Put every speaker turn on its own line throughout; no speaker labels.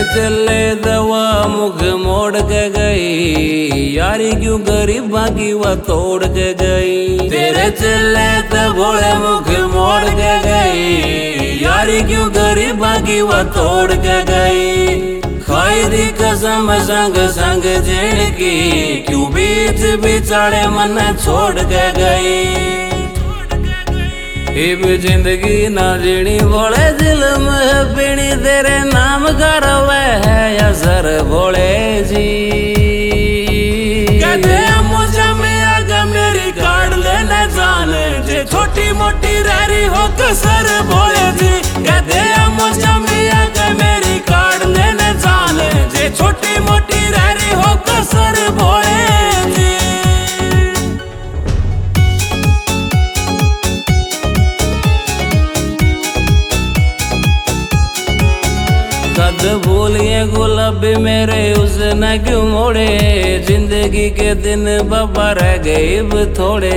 चले दवा मुख मोड़ के गई, यारी क्यों गरीबा की वह तोड़ के गई। तेरे चले तो भोले मुख मोड़ के गई, यारी क्यों गरीबा की वह तोड़ के गई। खाई दी कसम संग संग जेल की, क्यों बीच बिचारे मन छोड़ के गई। इब जिंदगी ना जीनी बोले दिल में पीनी, तेरे नाम का रवे है या सर बोले जी। कहते मुझे में आगे मेरी कार्ड लेने जाने, जे छोटी मोटी रही हो कसर बोले जी। कहते मुझे में आगे मेरी कार्ड लेने जाने, जे छोटी मोटी रही हो कसर बोले जी। कद भूलिए गुलाबी मेरे उसने क्यों मोड़े, जिंदगी के दिन बाबा रह गए थोड़े।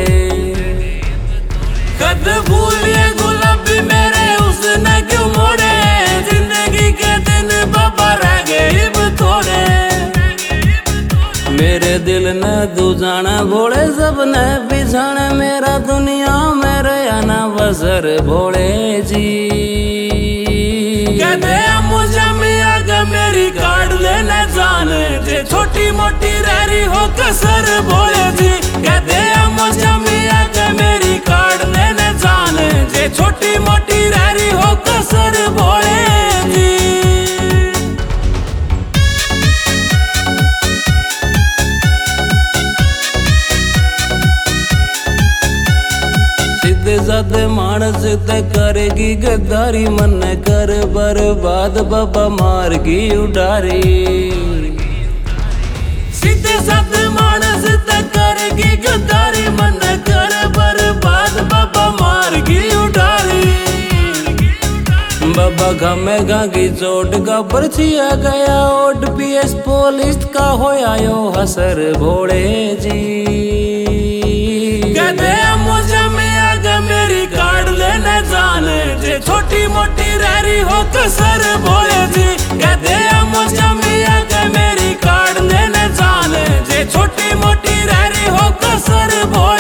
कद भूलिए गुलाबी मेरे उसने क्यों मोड़े, जिंदगी के दिन बाबा रह गए थोड़े। मेरे दिल ने तू जाना भोले सबने बिछाना, मेरा दुनिया में रहा ना बसर भोले जी। कहते मुझे मेरी कार्ड लेने जाने, जे छोटी मोटी रही हो कसर बोले जी। कहते मुझे मेरी कार्ड लेने जाने, जे छोटी मोटी रही हो कसर बोले जी। सीधे साधे मानस ते करेगी गद्दारी, मन कर बर्बाद बाबा मार की उडारी। सीधे साधे मानस ते करेगी गद्दारी, मन कर बर्बाद बाबा मार की उडारी। बाबा घमेगा की चोट का पर्चिया गया, ओट पीएस पुलिस का होया यो हसर भोले जी। कहते मुझे मेरी कार्ड लेने जाने, जे छोटी मोटी रही हो कसर भोले जी। कहते मुझे मेरी कार्ड लेने जाने, जे छोटी मोटी रही हो कसर भोले।